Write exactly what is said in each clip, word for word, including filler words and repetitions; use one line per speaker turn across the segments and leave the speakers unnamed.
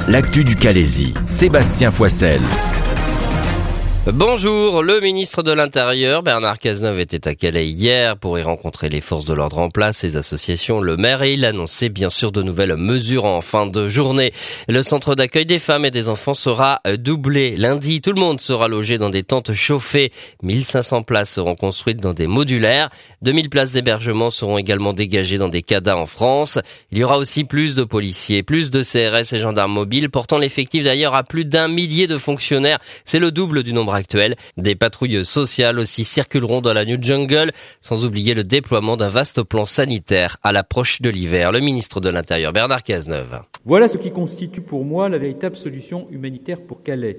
L'actu du Calaisis, Sébastien Foissel.
Bonjour, le ministre de l'Intérieur, Bernard Cazeneuve, était à Calais hier pour y rencontrer les forces de l'ordre en place, les associations, le maire, et il annonçait bien sûr de nouvelles mesures en fin de journée. Le centre d'accueil des femmes et des enfants sera doublé. Lundi, tout le monde sera logé dans des tentes chauffées. mille cinq cents places seront construites dans des modulaires. deux mille places d'hébergement seront également dégagées dans des C A D A en France. Il y aura aussi plus de policiers, plus de C R S et gendarmes mobiles, portant l'effectif d'ailleurs à plus d'un millier de fonctionnaires. C'est le double du nombre actuel. Des patrouilles sociales aussi circuleront dans la New Jungle, sans oublier le déploiement d'un vaste plan sanitaire à l'approche de l'hiver. Le ministre de l'Intérieur, Bernard Cazeneuve.
Voilà ce qui constitue pour moi la véritable solution humanitaire pour Calais.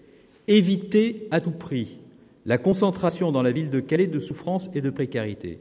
Éviter à tout prix la concentration dans la ville de Calais de souffrance et de précarité.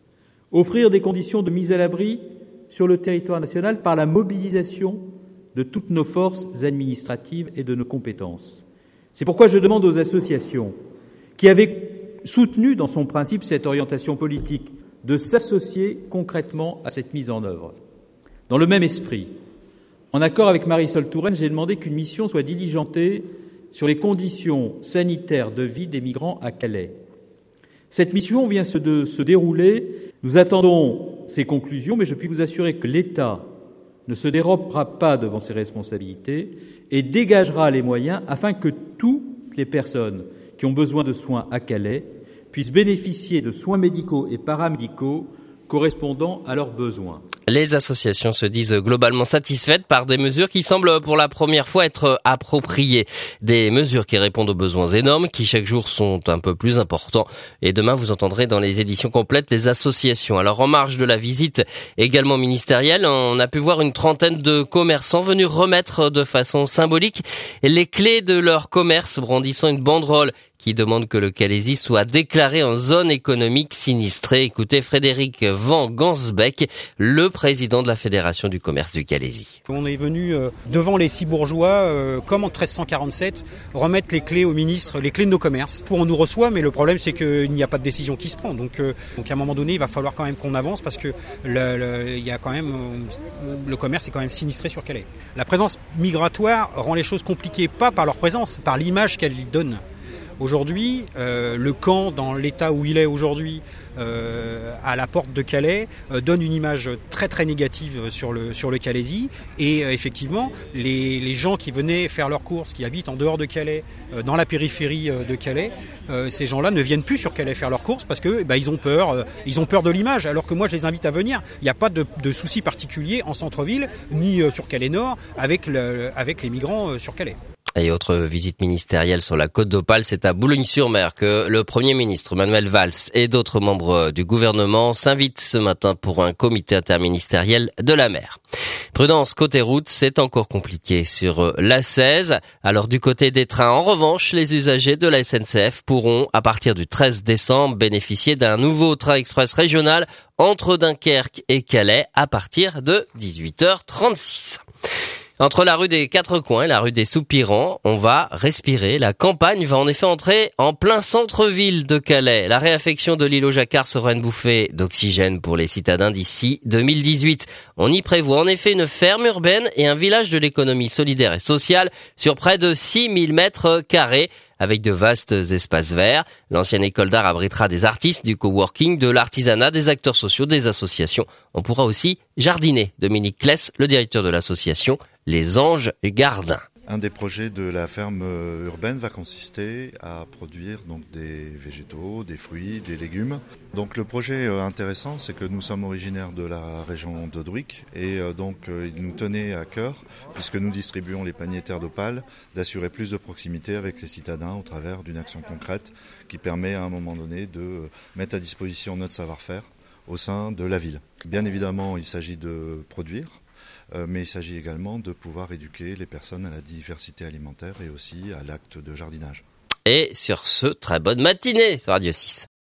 Offrir des conditions de mise à l'abri sur le territoire national par la mobilisation de toutes nos forces administratives et de nos compétences. C'est pourquoi je demande aux associations qui avaient soutenu dans son principe cette orientation politique de s'associer concrètement à cette mise en œuvre. Dans le même esprit, en accord avec Marisol Touraine, j'ai demandé qu'une mission soit diligentée sur les conditions sanitaires de vie des migrants à Calais. Cette mission vient de se dérouler. Nous attendons ses conclusions, mais je puis vous assurer que l'État ne se dérobera pas devant ses responsabilités et dégagera les moyens afin que toutes les personnes qui ont besoin de soins à Calais puissent bénéficier de soins médicaux et paramédicaux correspondant à leurs besoins.
Les associations se disent globalement satisfaites par des mesures qui semblent pour la première fois être appropriées. Des mesures qui répondent aux besoins énormes, qui chaque jour sont un peu plus importants. Et demain, vous entendrez dans les éditions complètes les associations. Alors, en marge de la visite également ministérielle, on a pu voir une trentaine de commerçants venus remettre de façon symbolique les clés de leur commerce, brandissant une banderole qui demande que le Calaisis soit déclaré en zone économique sinistrée. Écoutez Frédéric Van Gansbeck, le président de la Fédération du commerce du Calaisis.
On est venu euh, devant les six bourgeois, euh, comme en treize cent quarante-sept, remettre les clés au ministre, les clés de nos commerces. On nous reçoit, mais le problème c'est qu'il n'y a pas de décision qui se prend. Donc, euh, donc à un moment donné, il va falloir quand même qu'on avance parce que le, le, il y a quand même, euh, le commerce est quand même sinistré sur Calais. La présence migratoire rend les choses compliquées, pas par leur présence, par l'image qu'elle donne. Aujourd'hui, euh, le camp, dans l'état où il est aujourd'hui, euh, à la porte de Calais, euh, donne une image très très négative sur le sur le Calaisis. Et euh, effectivement, les, les gens qui venaient faire leurs courses, qui habitent en dehors de Calais, euh, dans la périphérie euh, de Calais, euh, ces gens-là ne viennent plus sur Calais faire leurs courses parce que bah, ils ont peur, euh, ils ont peur de l'image. Alors que moi, je les invite à venir. Il n'y a pas de, de souci particulier en centre-ville ni euh, sur Calais Nord avec le, avec les migrants euh, sur Calais.
Et autre visite ministérielle sur la Côte d'Opale, c'est à Boulogne-sur-Mer que le Premier ministre Manuel Valls et d'autres membres du gouvernement s'invitent ce matin pour un comité interministériel de la mer. Prudence côté route, c'est encore compliqué sur l'A seize. Alors du côté des trains, en revanche, les usagers de la S N C F pourront, à partir du treize décembre, bénéficier d'un nouveau train express régional entre Dunkerque et Calais à partir de dix-huit heures trente-six. Entre la rue des Quatre Coins et la rue des Soupirants, on va respirer. La campagne va en effet entrer en plein centre-ville de Calais. La réaffection de l'île aux Jacquard sera une bouffée d'oxygène pour les citadins d'ici deux mille dix-huit. On y prévoit en effet une ferme urbaine et un village de l'économie solidaire et sociale sur près de six mille mètres carrés. Avec de vastes espaces verts. L'ancienne école d'art abritera des artistes, du coworking, de l'artisanat, des acteurs sociaux, des associations. On pourra aussi jardiner. Dominique Kless, le directeur de l'association Les Anges Gardins.
Un des projets de la ferme urbaine va consister à produire donc des végétaux, des fruits, des légumes. Donc le projet intéressant, c'est que nous sommes originaires de la région d'Audruic et donc il nous tenait à cœur, puisque nous distribuons les paniers Terre d'Opale, d'assurer plus de proximité avec les citadins au travers d'une action concrète qui permet à un moment donné de mettre à disposition notre savoir-faire au sein de la ville. Bien évidemment, il s'agit de produire, mais il s'agit également de pouvoir éduquer les personnes à la diversité alimentaire et aussi à l'acte de jardinage.
Et sur ce, très bonne matinée sur Radio six.